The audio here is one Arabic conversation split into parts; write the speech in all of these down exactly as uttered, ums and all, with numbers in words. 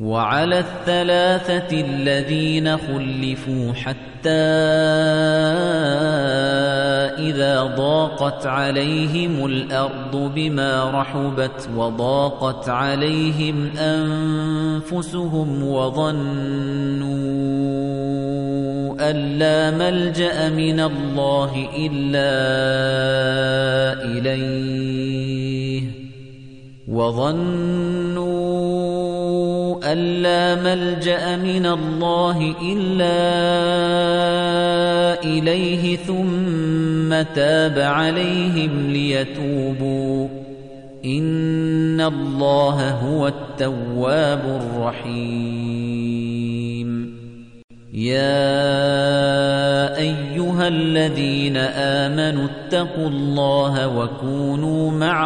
وعلى الثلاثة الذين خلفوا حتى إذا ضاقت عليهم الأرض بما رحبت وضاقت عليهم أنفسهم وظنوا أن لا ملجأ من الله إلا إليه وظنوا أن لا ملجأ من الله إلا إليه ثم تاب عليهم ليتوبوا إن الله هو التواب الرحيم يا أيها الذين آمنوا اتقوا الله وكونوا مع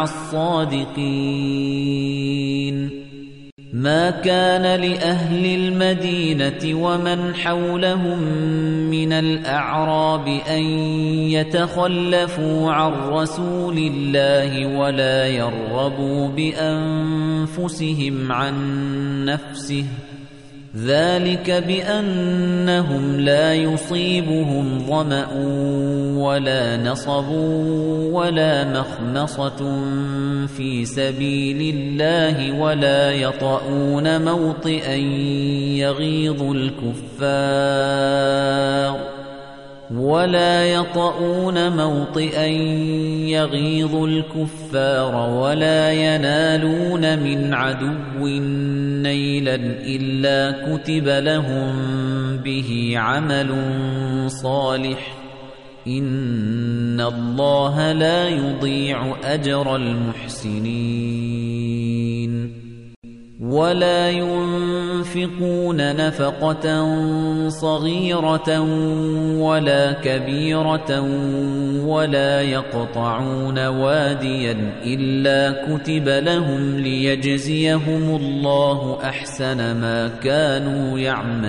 الصادقين ما كان لأهل المدينة ومن حولهم من الأعراب أن يتخلفوا عن رسول الله ولا يرغبوا بأنفسهم عن نفسه ذلك بأنهم لا يصيبهم ظمأ ولا نصب ولا مخمصة في سبيل الله ولا يطؤون موطئا يغيظ الكفار ولا يطؤون موطئا يغيظ الكفار ولا ينالون من عدو نيلا إلا كتب لهم به عمل صالح إن الله لا يضيع أجر المحسنين ولا ينفقون نفقة صغيرة ولا كبيرة ولا يقطعون واديا إلا كتب لهم ليجزيهم الله أحسن ما كانوا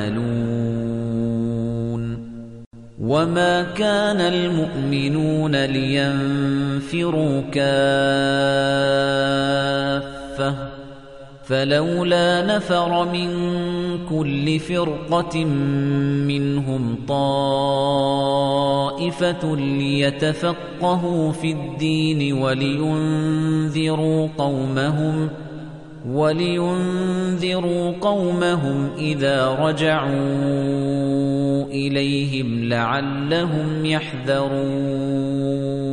يعملون وما كان المؤمنون لينفروا كافة فلولا نفر من كل فرقة منهم طائفة ليتفقهوا في الدين ولينذروا قومهم ولينذروا قومهم إذا رجعوا إليهم لعلهم يحذرون